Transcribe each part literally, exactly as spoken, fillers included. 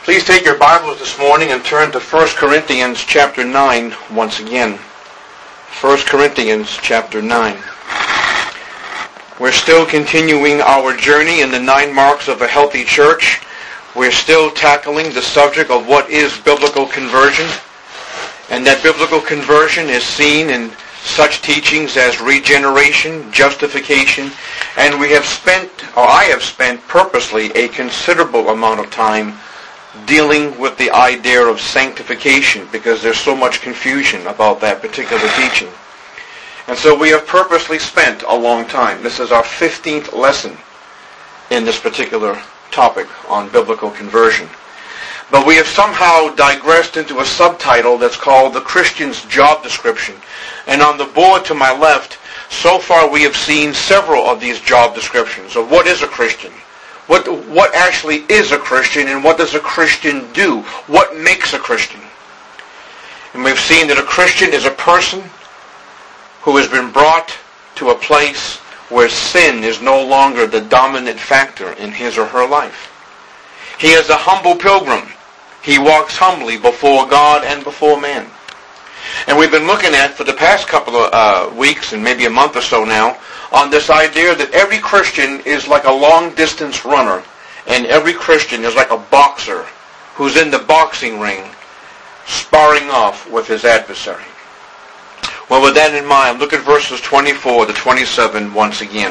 Please take your Bibles this morning and turn to First Corinthians chapter nine once again. First Corinthians chapter nine. We're still continuing our journey in the nine marks of a healthy church. We're still tackling the subject of what is biblical conversion. And that biblical conversion is seen in such teachings as regeneration, justification, and we have spent, or I have spent purposely, a considerable amount of time dealing with the idea of sanctification because there's so much confusion about that particular teaching. And so we have purposely spent a long time. This is our fifteenth lesson in this particular topic on biblical conversion. But we have somehow digressed into a subtitle that's called The Christian's Job Description. And on the board to my left, so far we have seen several of these job descriptions of what is a Christian. What what actually is a Christian and what does a Christian do? What makes a Christian? And we've seen that a Christian is a person who has been brought to a place where sin is no longer the dominant factor in his or her life. He is a humble pilgrim. He walks humbly before God and before man. And we've been looking at, for the past couple of uh, weeks and maybe a month or so now, on this idea that every Christian is like a long-distance runner, and every Christian is like a boxer who's in the boxing ring sparring off with his adversary. Well, with that in mind, look at verses twenty-four to twenty-seven once again.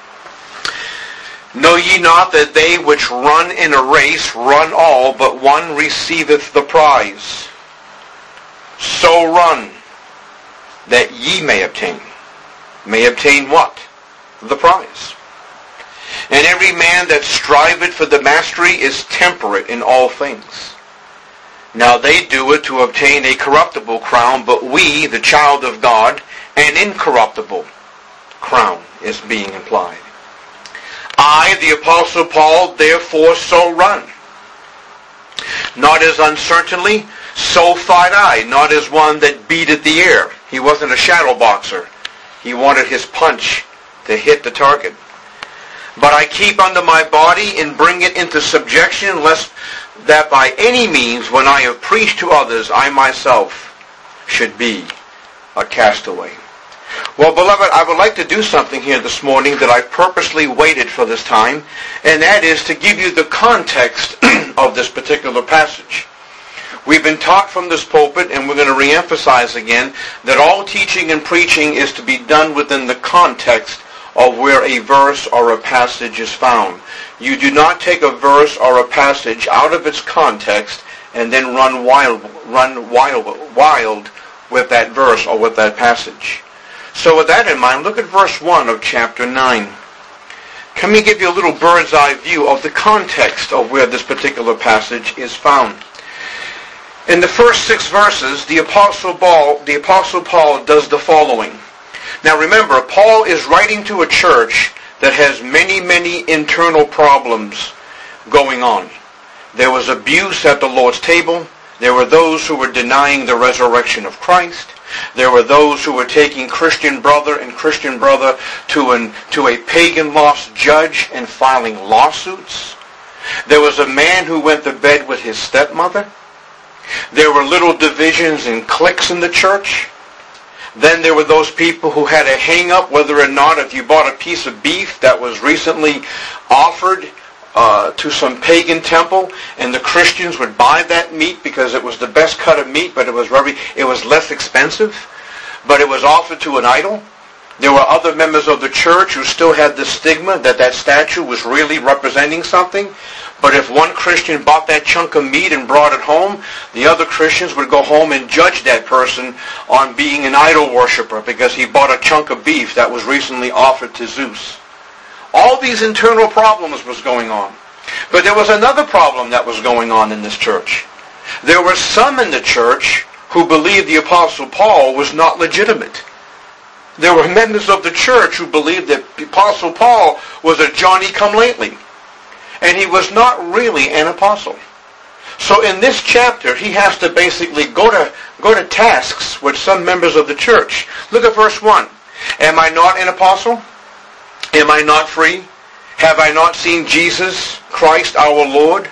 Know ye not that they which run in a race run all, but one receiveth the prize? So run, that ye may obtain. May obtain what? The prize. And every man that striveth for the mastery is temperate in all things. Now they do it to obtain a corruptible crown, but we, the child of God, an incorruptible crown is being implied. I, the Apostle Paul, therefore so run. Not as uncertainly, so fight I, not as one that beateth the air. He wasn't a shadow boxer. He wanted his punch to hit the target. But I keep under my body and bring it into subjection, lest that by any means, when I have preached to others, I myself should be a castaway. Well, beloved, I would like to do something here this morning that I purposely waited for this time, and that is to give you the context of this particular passage. We've been taught from this pulpit, and we're going to reemphasize again, that all teaching and preaching is to be done within the context of where a verse or a passage is found. You do not take a verse or a passage out of its context and then run wild, run wild, wild with that verse or with that passage. So with that in mind, look at verse one of chapter nine. Let me give you a little bird's eye view of the context of where this particular passage is found. In the first six verses, the Apostle Paul, the Apostle Paul does the following. Now remember, Paul is writing to a church that has many, many internal problems going on. There was abuse at the Lord's table. There were those who were denying the resurrection of Christ. There were those who were taking Christian brother and Christian brother to an to a pagan lost judge and filing lawsuits. There was a man who went to bed with his stepmother. There were little divisions and cliques in the church. Then there were those people who had a hang-up whether or not if you bought a piece of beef that was recently offered uh, to some pagan temple, and the Christians would buy that meat because it was the best cut of meat, but it was very, it was less expensive, but it was offered to an idol. There were other members of the church who still had the stigma that that statue was really representing something. But if one Christian bought that chunk of meat and brought it home, the other Christians would go home and judge that person on being an idol worshiper because he bought a chunk of beef that was recently offered to Zeus. All these internal problems was going on. But there was another problem that was going on in this church. There were some in the church who believed the Apostle Paul was not legitimate. There were members of the church who believed that the Apostle Paul was a Johnny-come-lately. And he was not really an apostle. So in this chapter, he has to basically go to go to tasks with some members of the church. Look at verse one. Am I not an apostle? Am I not free? Have I not seen Jesus Christ our Lord?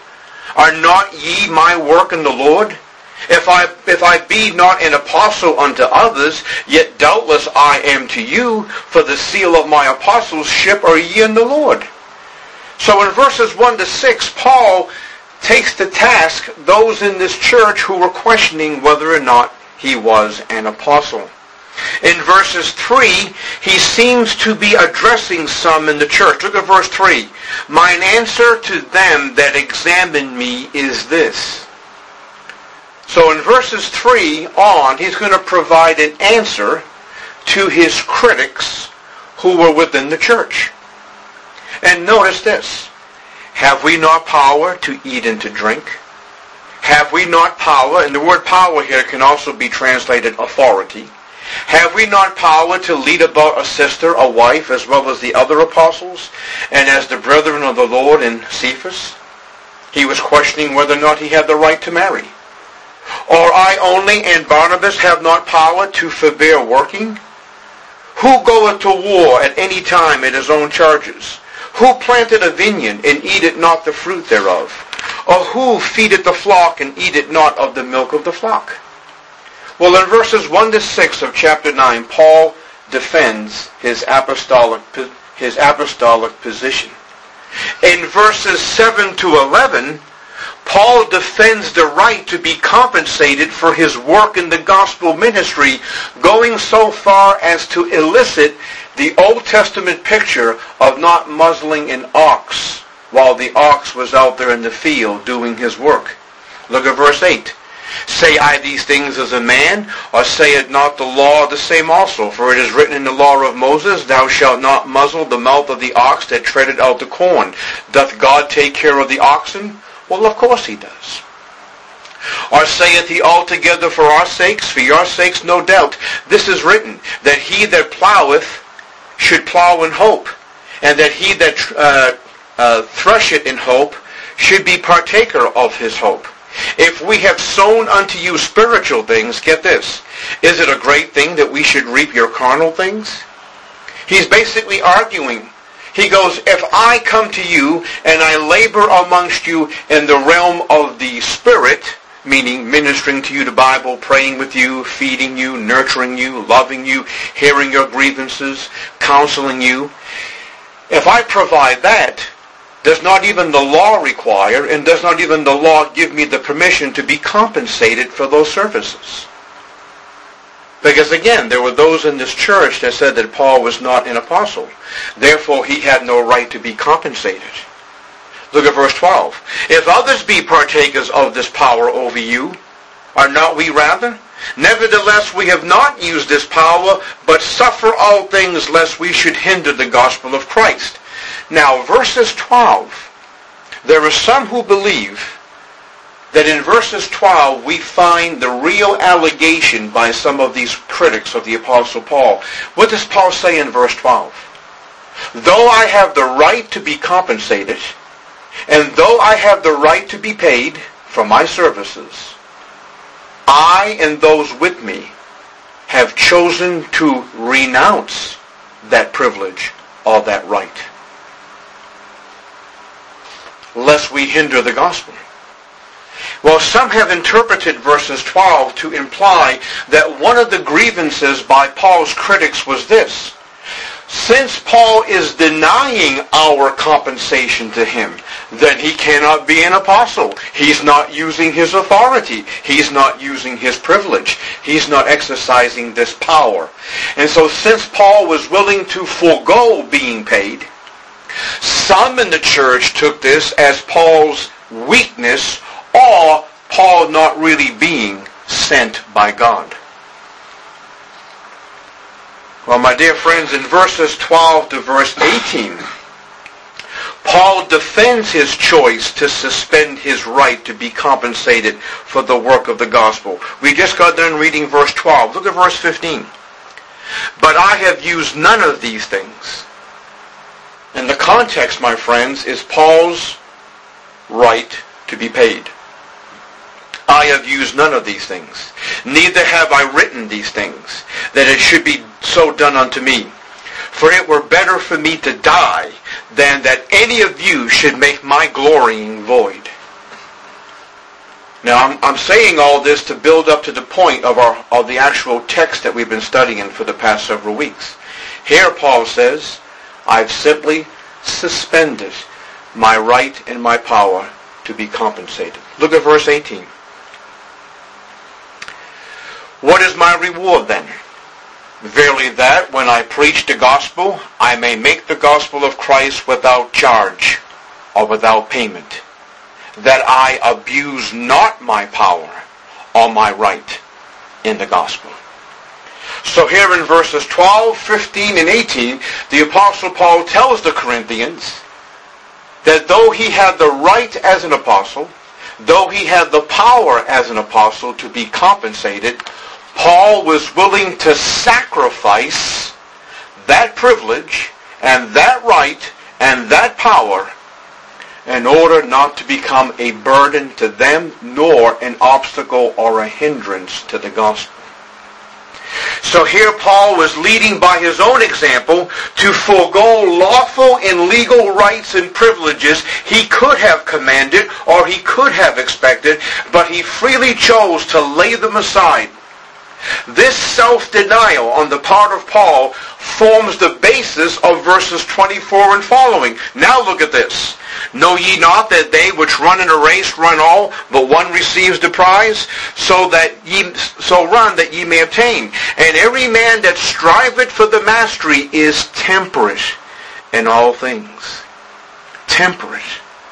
Are not ye my work in the Lord? If I if I be not an apostle unto others, yet doubtless I am to you, for the seal of my apostleship are ye in the Lord. So in verses one to six, Paul takes to task those in this church who were questioning whether or not he was an apostle. In verses three, he seems to be addressing some in the church. Look at verse three. Mine answer to them that examine me is this. So in verses three on, he's going to provide an answer to his critics who were within the church. And notice this. Have we not power to eat and to drink? Have we not power, and the word power here can also be translated authority. Have we not power to lead about a sister, a wife, as well as the other apostles, and as the brethren of the Lord in Cephas? He was questioning whether or not he had the right to marry. Or I only and Barnabas have not power to forbear working? Who goeth to war at any time at his own charges? Who planted a vineyard and eateth not the fruit thereof? Or who feedeth the flock and eateth not of the milk of the flock? Well, in verses one to six of chapter nine, Paul defends his apostolic, his apostolic position. In verses seven to eleven, Paul defends the right to be compensated for his work in the gospel ministry, going so far as to elicit the Old Testament picture of not muzzling an ox while the ox was out there in the field doing his work. Look at verse eight. Say I these things as a man, or saith not the law the same also? For it is written in the law of Moses, Thou shalt not muzzle the mouth of the ox that treadeth out the corn. Doth God take care of the oxen? Well, of course he does. Or saith he altogether for our sakes? For your sakes, no doubt. This is written, that he that ploweth should plow in hope, and that he that uh, uh, thresheth in hope should be partaker of his hope. If we have sown unto you spiritual things, get this, is it a great thing that we should reap your carnal things? He's basically arguing. He goes, if I come to you and I labor amongst you in the realm of the Spirit, meaning ministering to you the Bible, praying with you, feeding you, nurturing you, loving you, hearing your grievances, counseling you, if I provide that, does not even the law require, and does not even the law give me the permission to be compensated for those services? Because again, there were those in this church that said that Paul was not an apostle. Therefore, he had no right to be compensated. Look at verse twelve. If others be partakers of this power over you, are not we rather? Nevertheless, we have not used this power, but suffer all things lest we should hinder the gospel of Christ. Now, verses twelve, there are some who believe that in verses twelve we find the real allegation by some of these critics of the Apostle Paul. What does Paul say in verse twelve? Though I have the right to be compensated, and though I have the right to be paid for my services, I and those with me have chosen to renounce that privilege or that right, lest we hinder the gospel. Well, some have interpreted verses twelve to imply that one of the grievances by Paul's critics was this. Since Paul is denying our compensation to him, then he cannot be an apostle. He's not using his authority. He's not using his privilege. He's not exercising this power. And so since Paul was willing to forego being paid, some in the church took this as Paul's weakness or Paul not really being sent by God. Well, my dear friends, in verses twelve to verse eighteen, Paul defends his choice to suspend his right to be compensated for the work of the gospel. We just got done reading verse twelve. Look at verse fifteen. But I have used none of these things. And the context, my friends, is Paul's right to be paid. I have used none of these things, neither have I written these things, that it should be so done unto me. For it were better for me to die than that any of you should make my glorying void. Now, I'm, I'm saying all this to build up to the point of our of the actual text that we've been studying for the past several weeks. Here, Paul says, I've simply suspended my right and my power to be compensated. Look at verse eighteen. What is my reward then? Verily that, when I preach the gospel, I may make the gospel of Christ without charge or without payment, that I abuse not my power or my right in the gospel. So here in verses twelve, fifteen, and eighteen, the Apostle Paul tells the Corinthians that though he had the right as an apostle, though he had the power as an apostle to be compensated, Paul was willing to sacrifice that privilege and that right and that power in order not to become a burden to them, nor an obstacle or a hindrance to the gospel. So here Paul was leading by his own example to forego lawful and legal rights and privileges he could have commanded or he could have expected, but he freely chose to lay them aside. This self-denial on the part of Paul forms the basis of verses twenty-four and following. Now look at this. Know ye not that they which run in a race run all, but one receives the prize? So that ye so run that ye may obtain. And every man that striveth for the mastery is temperate in all things. Temperate.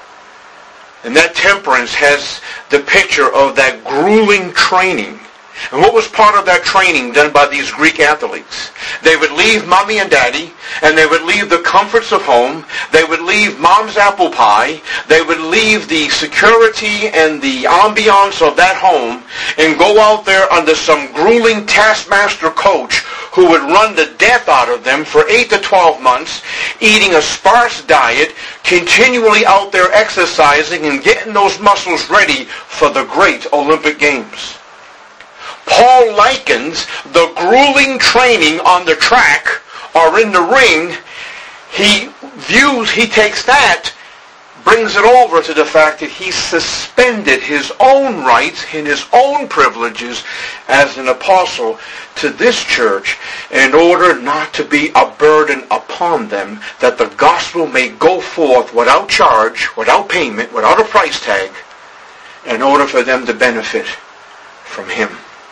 And that temperance has the picture of that grueling training. And what was part of that training done by these Greek athletes? They would leave mommy and daddy, and they would leave the comforts of home. They would leave mom's apple pie. They would leave the security and the ambiance of that home and go out there under some grueling taskmaster coach who would run the death out of them for eight to twelve months, eating a sparse diet, continually out there exercising and getting those muscles ready for the great Olympic Games. Paul likens the grueling training on the track or in the ring. He views, he takes that, brings it over to the fact that he suspended his own rights and his own privileges as an apostle to this church in order not to be a burden upon them, that the gospel may go forth without charge, without payment, without a price tag, in order for them to benefit from him.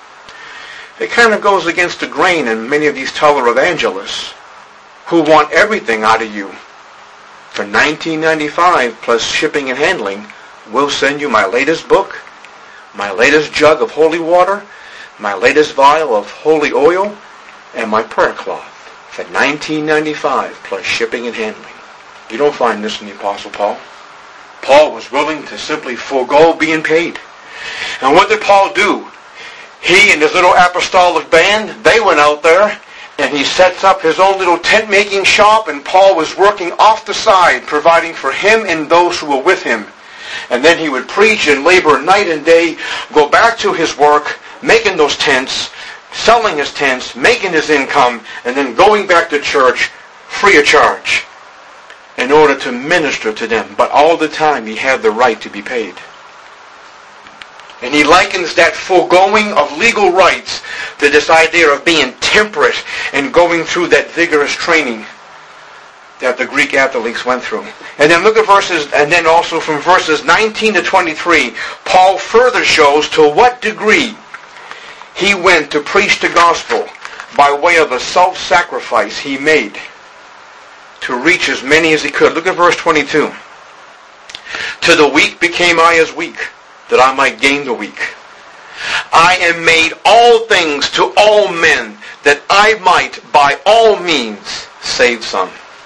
It kind of goes against the grain in many of these televangelists who want everything out of you. For nineteen ninety-five dollars plus shipping and handling, we'll send you my latest book, my latest jug of holy water, my latest vial of holy oil, and my prayer cloth. For nineteen ninety-five dollars plus shipping and handling. You don't find this in the Apostle Paul. Paul was willing to simply forego being paid. And what did Paul do? He and his little apostolic band, they went out there, and he sets up his own little tent-making shop, and Paul was working off the side, providing for him and those who were with him. And then he would preach and labor night and day, go back to his work, making those tents, selling his tents, making his income, and then going back to church free of charge in order to minister to them. But all the time he had the right to be paid. And he likens that foregoing of legal rights to this idea of being temperate and going through that vigorous training that the Greek athletes went through. And then look at verses, and then also from verses nineteen to twenty-three, Paul further shows to what degree he went to preach the gospel by way of a self-sacrifice he made to reach as many as he could. Look at verse twenty-two. To the weak became I as weak, that I might gain the weak. I am made all things to all men, that I might by all means save some.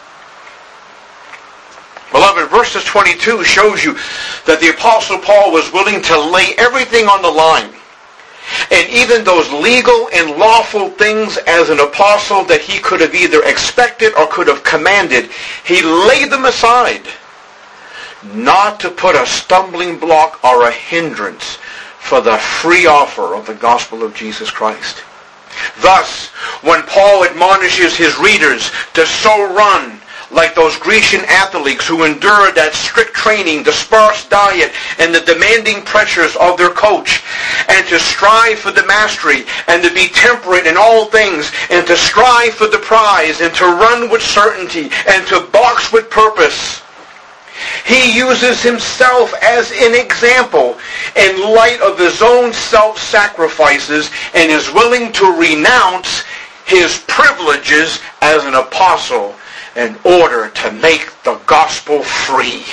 Beloved, verses twenty-two shows you that the Apostle Paul was willing to lay everything on the line. And even those legal and lawful things as an apostle that he could have either expected or could have commanded, he laid them aside, not to put a stumbling block or a hindrance for the free offer of the gospel of Jesus Christ. Thus, when Paul admonishes his readers to so run, like those Grecian athletes who endured that strict training, the sparse diet, and the demanding pressures of their coach, and to strive for the mastery, and to be temperate in all things, and to strive for the prize, and to run with certainty, and to box with purpose. He uses himself as an example in light of his own self-sacrifices, and is willing to renounce his privileges as an apostle in order to make the gospel free.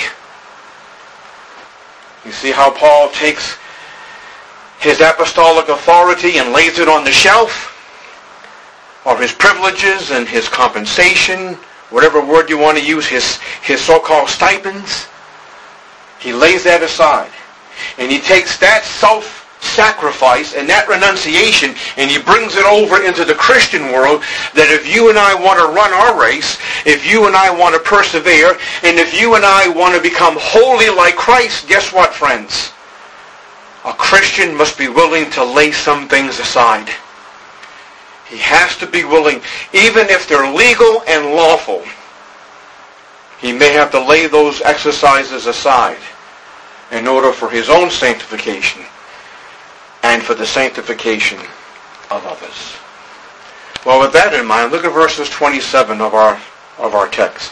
You see how Paul takes his apostolic authority and lays it on the shelf? Or his privileges and his compensation, whatever word you want to use, his, his so-called stipends. He lays that aside. And he takes that self-sacrifice and that renunciation, and he brings it over into the Christian world, that if you and I want to run our race, if you and I want to persevere, and if you and I want to become holy like Christ, guess what, friends? A Christian must be willing to lay some things aside. He has to be willing, even if they're legal and lawful, he may have to lay those exercises aside in order for his own sanctification and for the sanctification of others. Well, with that in mind, look at verses twenty-seven of our of our text.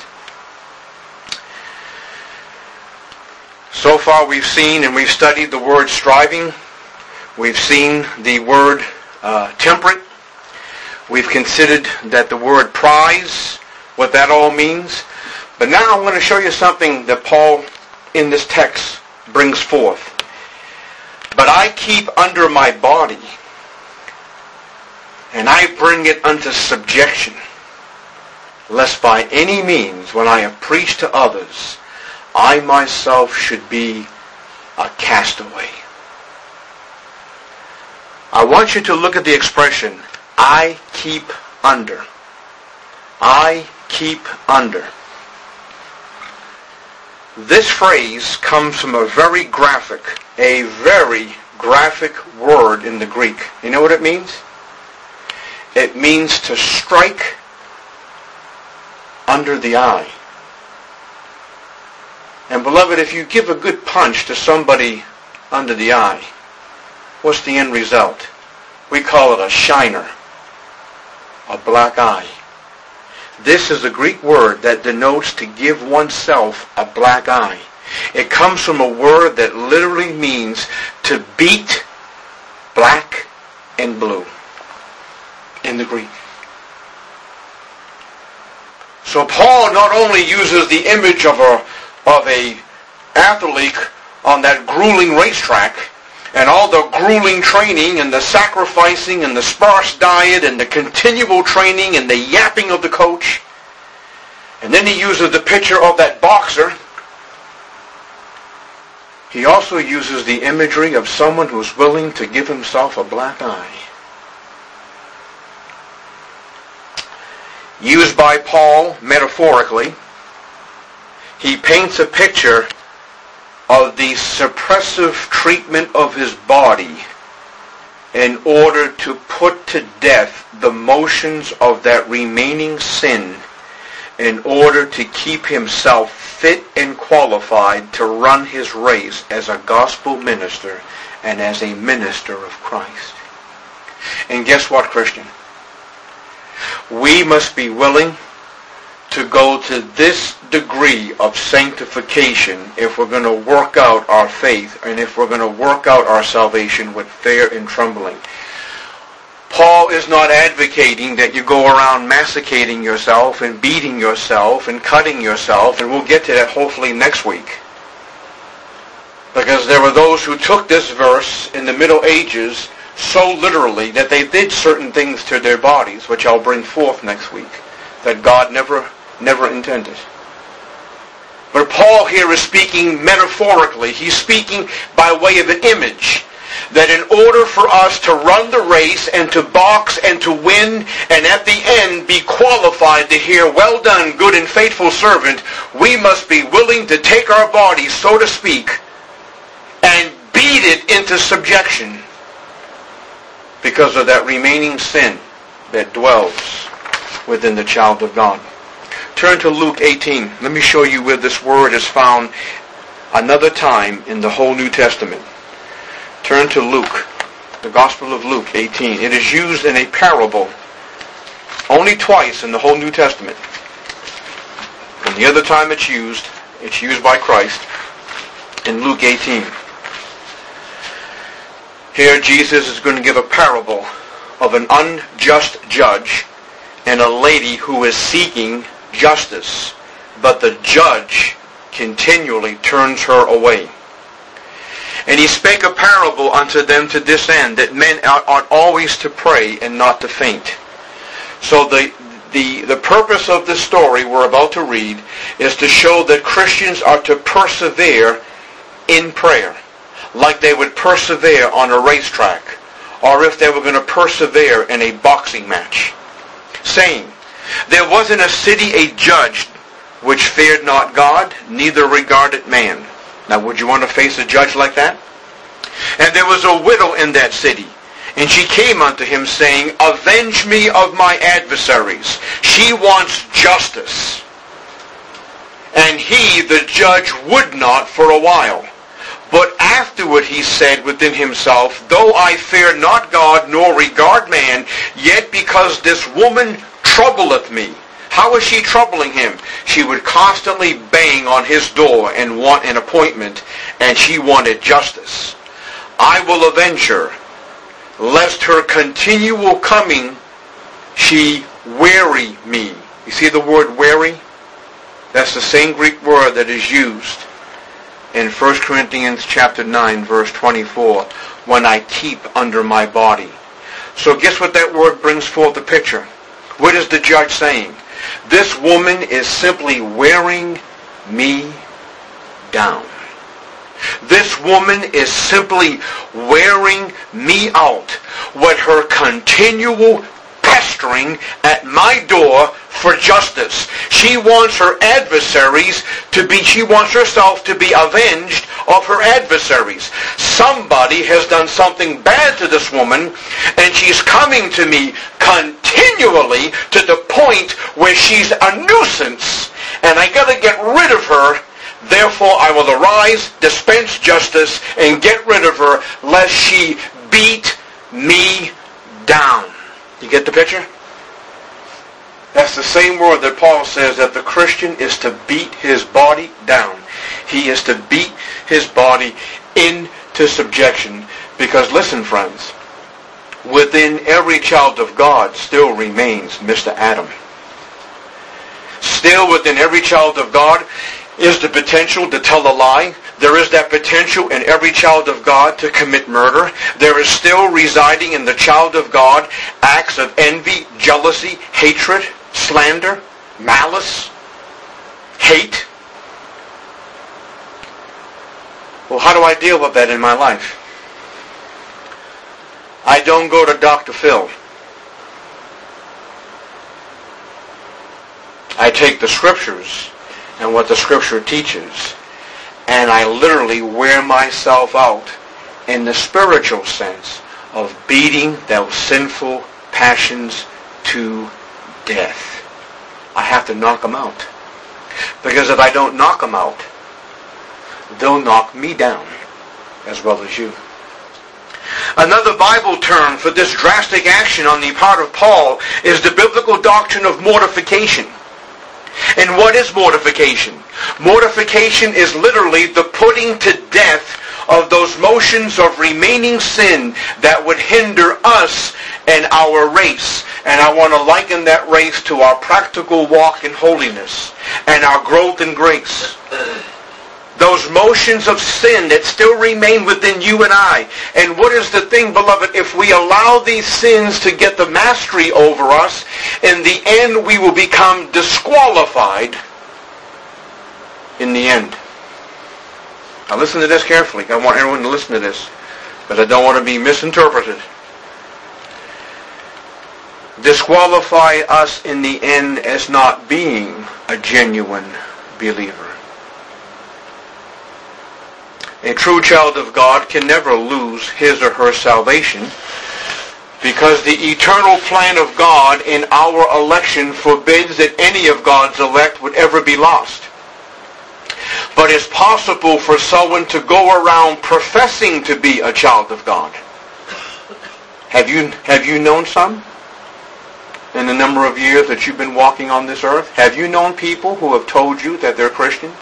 So far we've seen and we've studied the word striving. We've seen the word uh, temperate. We've considered that the word prize, what that all means. But now I'm going to show you something that Paul in this text brings forth. But I keep under my body, and I bring it unto subjection, lest by any means, when I have preached to others, I myself should be a castaway. I want you to look at the expression, I keep under. I keep under. This phrase comes from a very graphic, a very graphic word in the Greek. You know what it means? It means to strike under the eye. And beloved, if you give a good punch to somebody under the eye, what's the end result? We call it a shiner, a black eye. This is a Greek word that denotes to give oneself a black eye. It comes from a word that literally means to beat black and blue in the Greek. So Paul not only uses the image of a of a athlete on that grueling racetrack, and all the grueling training and the sacrificing and the sparse diet and the continual training and the yapping of the coach. And then he uses the picture of that boxer. He also uses the imagery of someone who's willing to give himself a black eye. Used by Paul metaphorically, he paints a picture of the suppressive treatment of his body in order to put to death the motions of that remaining sin, in order to keep himself fit and qualified to run his race as a gospel minister and as a minister of Christ. And guess what, Christian? We must be willing to go to this degree of sanctification if we're going to work out our faith and if we're going to work out our salvation with fear and trembling. Paul is not advocating that you go around massacring yourself and beating yourself and cutting yourself, and we'll get to that hopefully next week. Because there were those who took this verse in the Middle Ages so literally that they did certain things to their bodies, which I'll bring forth next week, that God never never intended. But Paul here is speaking metaphorically. He's speaking by way of an image, that in order for us to run the race and to box and to win and at the end be qualified to hear, well done, good and faithful servant, we must be willing to take our bodies, so to speak, and beat it into subjection because of that remaining sin that dwells within the child of God. Turn to Luke eighteen. Let me show you where this word is found another time in the whole New Testament. Turn to Luke, the Gospel of Luke eighteen. It is used in a parable only twice in the whole New Testament. And the other time it's used, it's used by Christ in Luke eighteen. Here Jesus is going to give a parable of an unjust judge and a lady who is seeking justice, but the judge continually turns her away. And he spake a parable unto them to this end, that men ought always to pray and not to faint. So the, the, the purpose of this story we're about to read is to show that Christians are to persevere in prayer, like they would persevere on a racetrack, or if they were going to persevere in a boxing match. Saying, there was in a city a judge which feared not God, neither regarded man. Now, would you want to face a judge like that? And there was a widow in that city, and she came unto him, saying, avenge me of my adversaries. She wants justice. And he, the judge, would not for a while. But afterward he said within himself, though I fear not God, nor regard man, yet because this woman troubleth me. How is she troubling him? She would constantly bang on his door and want an appointment, and she wanted justice. I will avenge her, lest her continual coming she weary me. You see the word weary? That's the same Greek word that is used in First Corinthians chapter nine, verse twenty-four, when I keep under my body. So guess what that word brings forth the picture? What is the judge saying? This woman is simply wearing me down. This woman is simply wearing me out with her continual pestering at my door for justice. She wants her adversaries to be, she wants herself to be avenged of her adversaries. Somebody has done something bad to this woman, and she's coming to me continually to the point where she's a nuisance, and I got to get rid of her. Therefore I will arise, dispense justice, and get rid of her, lest she beat me down. You get the picture? That's the same word that Paul says that the Christian is to beat his body down. He is to beat his body into subjection. Because listen, friends, within every child of God still remains Mister Adam. Still within every child of God is the potential to tell a lie. There is that potential in every child of God to commit murder. There is still residing in the child of God acts of envy, jealousy, hatred, slander, malice, hate. Well, how do I deal with that in my life? I don't go to Doctor Phil. I take the scriptures and what the scripture teaches, and I literally wear myself out in the spiritual sense of beating those sinful passions to death. I have to knock them out. Because if I don't knock them out, they'll knock me down as well as you. Another Bible term for this drastic action on the part of Paul is the biblical doctrine of mortification. And what is mortification? Mortification is literally the putting to death of those motions of remaining sin that would hinder us and our race. And I want to liken that race to our practical walk in holiness and our growth in grace. Those motions of sin that still remain within you and I. And what is the thing, beloved? If we allow these sins to get the mastery over us, in the end we will become disqualified in the end. Now listen to this carefully. I want everyone to listen to this, but I don't want to be misinterpreted. Disqualify us in the end as not being a genuine believer. A true child of God can never lose his or her salvation Because the eternal plan of God in our election forbids that any of God's elect would ever be lost. But it's possible for someone to go around professing to be a child of God. Have you, have you known some? In the number of years that you've been walking on this earth? Have you known people who have told you that they're Christians?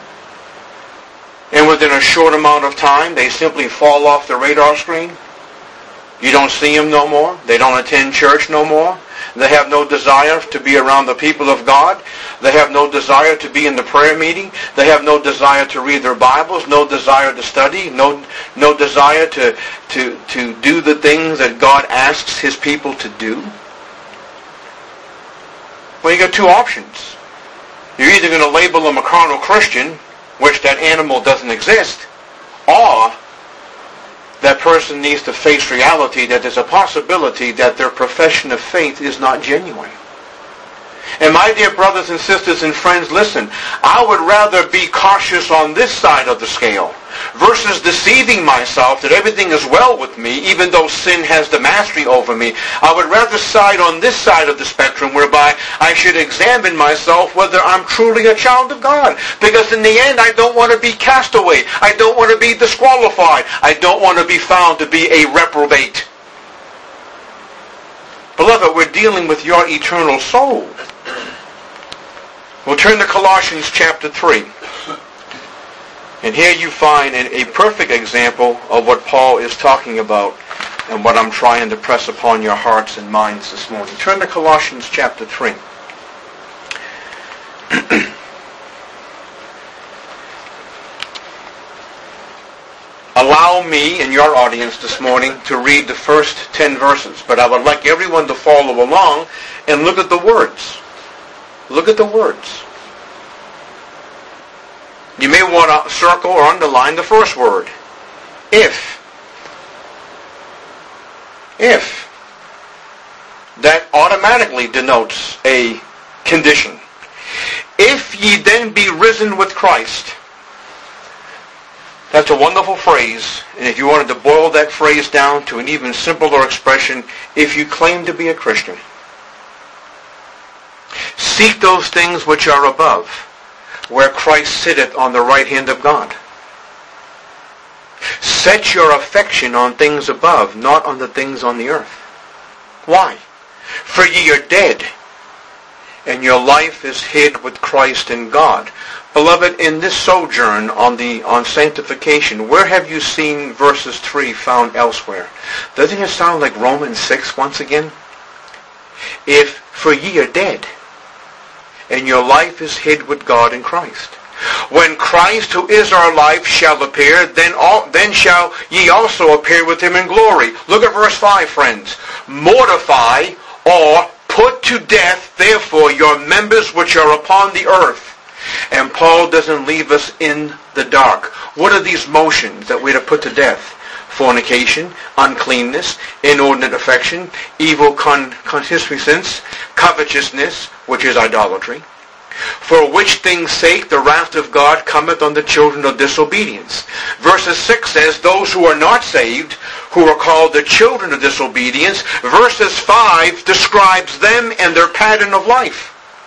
And within a short amount of time, they simply fall off the radar screen? You don't see them no more? They don't attend church no more? They have no desire to be around the people of God? They have no desire to be in the prayer meeting? They have no desire to read their Bibles? No desire to study? No, no desire to, to, to do the things that God asks His people to do? Well, you got two options. You're either going to label them a carnal Christian, which that animal doesn't exist, or that person needs to face reality that there's a possibility that their profession of faith is not genuine. And my dear brothers and sisters and friends, listen, I would rather be cautious on this side of the scale versus deceiving myself that everything is well with me, even though sin has the mastery over me. I would rather side on this side of the spectrum whereby I should examine myself whether I'm truly a child of God. Because in the end, I don't want to be cast away. I don't want to be disqualified. I don't want to be found to be a reprobate. Beloved, we're dealing with your eternal soul. We'll turn to Colossians chapter three. And here you find a perfect example of what Paul is talking about and what I'm trying to press upon your hearts and minds this morning. Turn to Colossians chapter three. Allow me and your audience this morning to read the first ten verses, but I would like everyone to follow along and look at the words. Look at the words. You may want to circle or underline the first word. If. If. That automatically denotes a condition. If ye then be risen with Christ. That's a wonderful phrase, and if you wanted to boil that phrase down to an even simpler expression, if you claim to be a Christian, seek those things which are above, where Christ sitteth on the right hand of God. Set your affection on things above, not on the things on the earth. Why? For ye are dead, and your life is hid with Christ in God. Beloved, in this sojourn on the on sanctification, where have you seen verses three found elsewhere? Doesn't it sound like Romans six once again? If for ye are dead, and your life is hid with God in Christ. When Christ, who is our life, shall appear, then all, then shall ye also appear with him in glory. Look at verse five, friends. Mortify, or put to death, therefore, your members which are upon the earth. And Paul doesn't leave us in the dark. What are these motions that we're to put to death? Fornication, uncleanness, inordinate affection, evil con- concupiscence, covetousness, which is idolatry. For which things' sake the wrath of God cometh on the children of disobedience. Verses six says, those who are not saved, who are called the children of disobedience. Verses five describes them and their pattern of life.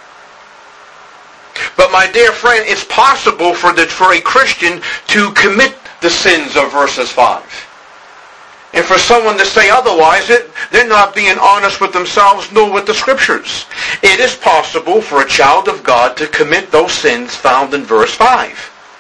But my dear friend, it's possible for, the, for a Christian to commit the sins of verses five. And for someone to say otherwise, it, they're not being honest with themselves nor with the Scriptures. It is possible for a child of God to commit those sins found in verse five.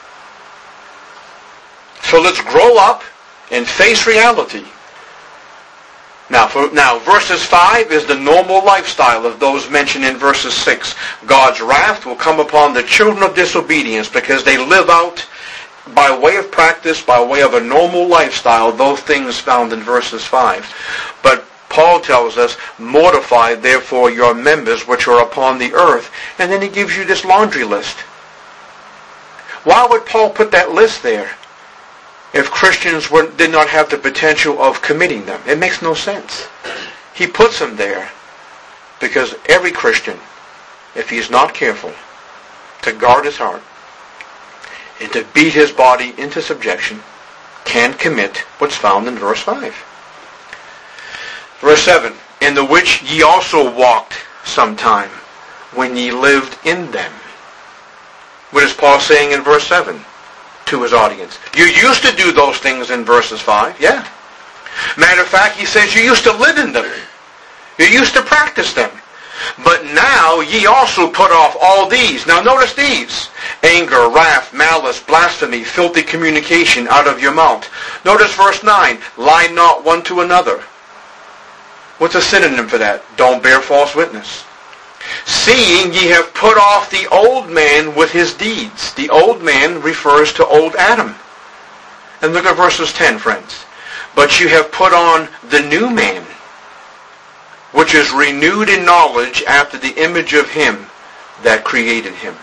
So let's grow up and face reality. Now, for, now, verses five is the normal lifestyle of those mentioned in verses six. God's wrath will come upon the children of disobedience because they live out by way of practice, by way of a normal lifestyle, those things found in verses five. But Paul tells us, mortify therefore your members which are upon the earth. And then he gives you this laundry list. Why would Paul put that list there if Christians were, did not have the potential of committing them? It makes no sense. He puts them there because every Christian, if he's not careful to guard his heart and to beat his body into subjection, can commit what's found in verse five. Verse seven, in the which ye also walked sometime, when ye lived in them. What is Paul saying in verse seven to his audience? You used to do those things in verses five, yeah. Matter of fact, he says you used to live in them. You used to practice them. But now ye also put off all these. Now notice these. Anger, wrath, malice, blasphemy, filthy communication out of your mouth. Notice verse nine. Lie not one to another. What's a synonym for that? Don't bear false witness. Seeing ye have put off the old man with his deeds. The old man refers to old Adam. And look at verses ten, friends. But you have put on the new man, which is renewed in knowledge after the image of him that created him.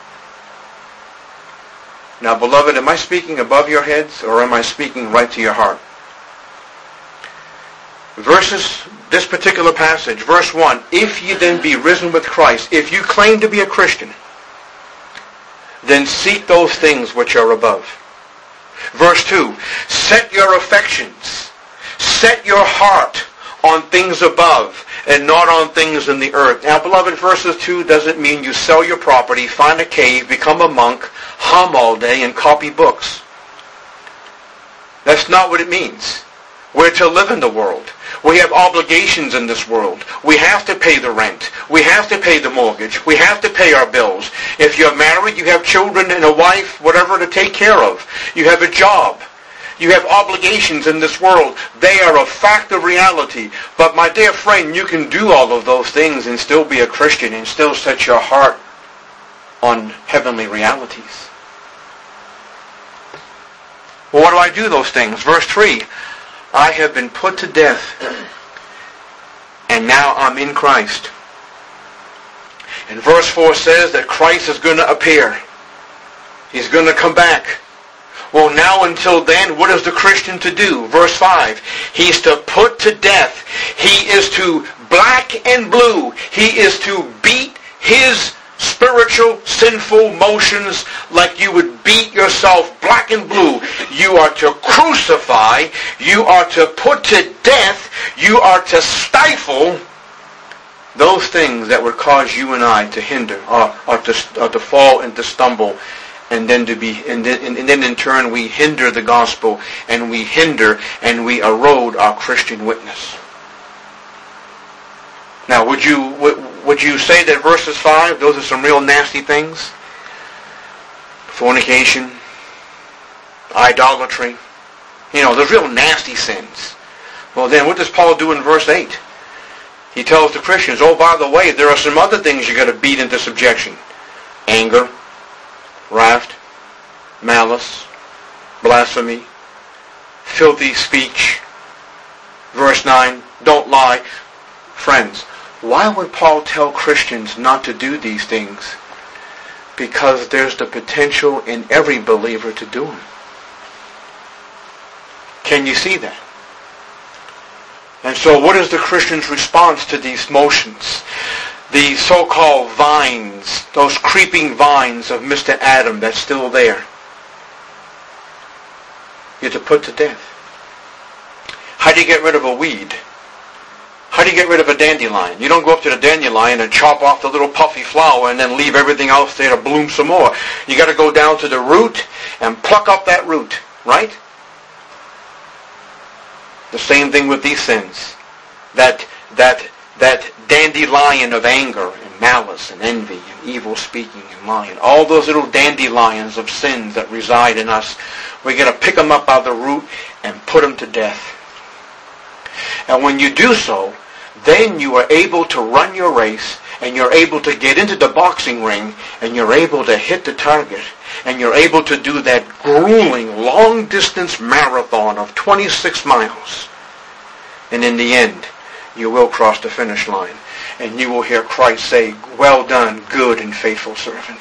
Now, beloved, am I speaking above your heads, or am I speaking right to your heart? Verses, this particular passage, verse one, if ye then be risen with Christ, if you claim to be a Christian, then seek those things which are above. Verse two, set your affections, set your heart on things above and not on things in the earth. Now, beloved, verses two doesn't mean you sell your property, find a cave, become a monk, hum all day, and copy books. That's not what it means. We're to live in the world. We have obligations in this world. We have to pay the rent. We have to pay the mortgage. We have to pay our bills. If you're married, you have children and a wife, whatever to take care of. You have a job. You have obligations in this world. They are a fact of reality. But my dear friend, you can do all of those things and still be a Christian and still set your heart on heavenly realities. Well, what do I do those things? Verse three, I have been put to death, and now I'm in Christ. And verse four says that Christ is going to appear. He's going to come back. Well, now until then, what is the Christian to do? Verse five, he's to put to death. He is to black and blue. He is to beat his spiritual sinful motions like you would beat yourself black and blue. You are to crucify. You are to put to death. You are to stifle those things that would cause you and I to hinder or, or, to, or to fall and to stumble. And then to be, and then, and then in turn we hinder the gospel, and we hinder and we erode our Christian witness. Now, would you would, would you say that verses five, those are some real nasty things? Fornication, idolatry, you know, those real nasty sins. Well, then, what does Paul do in verse eight? He tells the Christians, oh, by the way, there are some other things you got to beat into subjection: anger, wrath, malice, blasphemy, filthy speech. Verse nine, don't lie. Friends, why would Paul tell Christians not to do these things? Because there's the potential in every believer to do them. Can you see that? And so what is the Christian's response to these motions? The so-called vines, those creeping vines of Mister Adam that's still there. You're to put to death. How do you get rid of a weed? How do you get rid of a dandelion? You don't go up to the dandelion and chop off the little puffy flower and then leave everything else there to bloom some more. You got to go down to the root and pluck up that root, right? The same thing with these sins. That that that dandelion of anger and malice and envy and evil speaking and lying. All those little dandelions of sins that reside in us, we got to pick them up by the root and put them to death. And when you do so, then you are able to run your race, and you're able to get into the boxing ring, and you're able to hit the target, and you're able to do that grueling long-distance marathon of twenty-six miles. And in the end, you will cross the finish line, and you will hear Christ say, well done, good and faithful servant.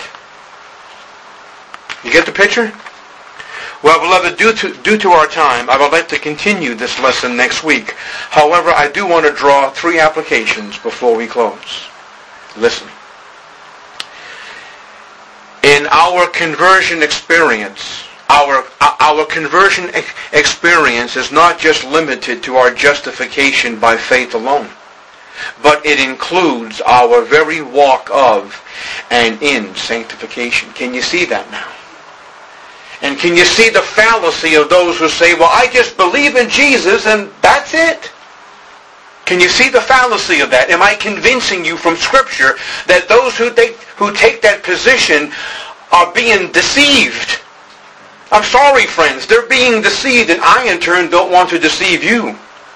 You get the picture? Well, beloved, due to, due to our time, I would like to continue this lesson next week. However, I do want to draw three applications before we close. Listen. In our conversion experience, our, Our conversion ex- experience is not just limited to our justification by faith alone, but it includes our very walk of and in sanctification. Can you see that now? And can you see the fallacy of those who say, well, I just believe in Jesus and that's it? Can you see the fallacy of that? Am I convincing you from Scripture that those who take, who take that position are being deceived? I'm sorry, friends. They're being deceived, and I, in turn, don't want to deceive you.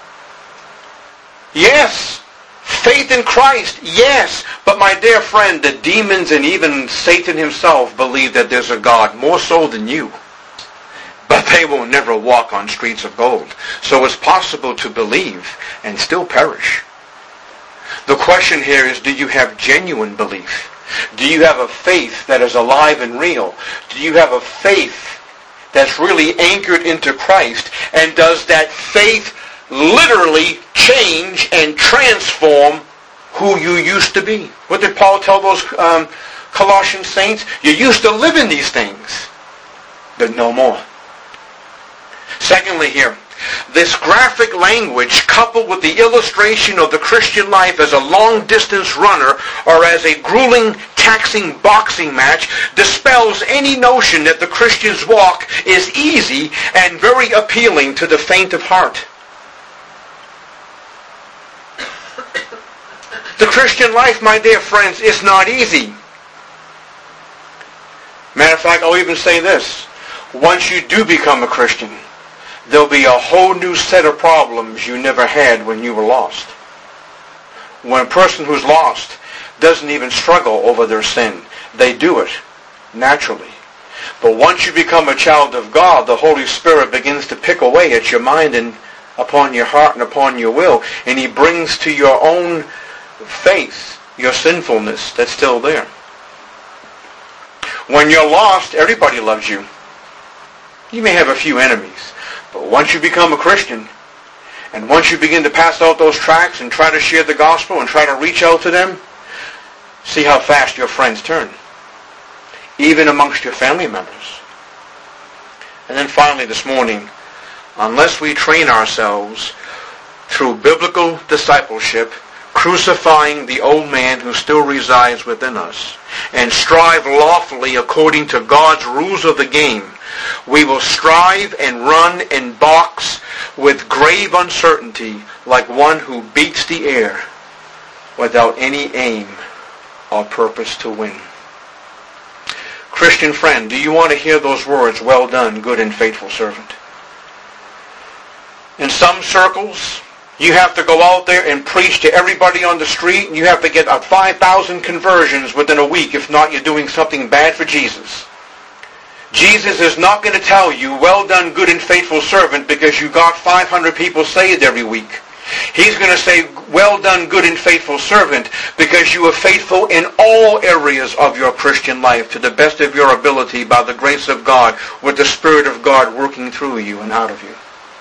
Yes, faith in Christ, yes. But my dear friend, the demons and even Satan himself believe that there's a God, more so than you. But they will never walk on streets of gold. So it's possible to believe and still perish. The question here is, do you have genuine belief? Do you have a faith that is alive and real? Do you have a faith that's really anchored into Christ? And does that faith literally change and transform who you used to be? What did Paul tell those um, Colossian saints? You used to live in these things, but no more. Secondly here, this graphic language coupled with the illustration of the Christian life as a long-distance runner or as a grueling, taxing boxing match dispels any notion that the Christian's walk is easy and very appealing to the faint of heart. The Christian life, my dear friends, is not easy. Matter of fact, I'll even say this. Once you do become a Christian, there'll be a whole new set of problems you never had when you were lost. When a person who's lost doesn't even struggle over their sin, they do it naturally. But once you become a child of God, the Holy Spirit begins to pick away at your mind and upon your heart and upon your will, and He brings to your own faith your sinfulness that's still there. When you're lost, everybody loves you. You may have a few enemies. But once you become a Christian, and once you begin to pass out those tracts and try to share the gospel and try to reach out to them, see how fast your friends turn, even amongst your family members. And then finally this morning, unless we train ourselves through biblical discipleship, crucifying the old man who still resides within us, and strive lawfully according to God's rules of the game, we will strive and run and box with grave uncertainty like one who beats the air without any aim or purpose to win. Christian friend, do you want to hear those words, well done, good and faithful servant? In some circles, you have to go out there and preach to everybody on the street, and you have to get a five thousand conversions within a week. If not, you're doing something bad for Jesus. Jesus is not going to tell you, well done, good and faithful servant, because you got five hundred people saved every week. He's going to say, well done, good and faithful servant, because you are faithful in all areas of your Christian life to the best of your ability by the grace of God, with the Spirit of God working through you and out of you.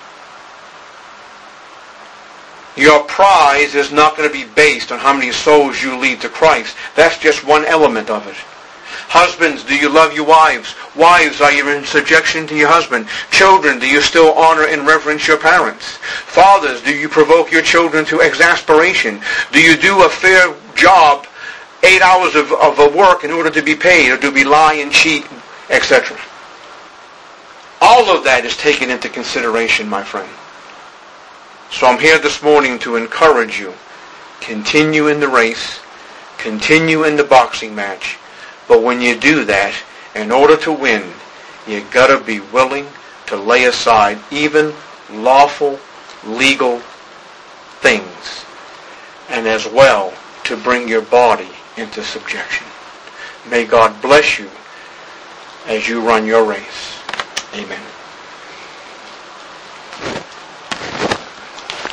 Your prize is not going to be based on how many souls you lead to Christ. That's just one element of it. Husbands, do you love your wives? Wives, are you in subjection to your husband? Children, do you still honor and reverence your parents? Fathers, do you provoke your children to exasperation? Do you do a fair job, eight hours of, of a work in order to be paid, or do we lie and cheat, et cetera? All of that is taken into consideration, my friend. So I'm here this morning to encourage you. Continue in the race. Continue in the boxing match. But when you do that, in order to win, you got to be willing to lay aside even lawful, legal things, and as well to bring your body into subjection. May God bless you as you run your race. Amen.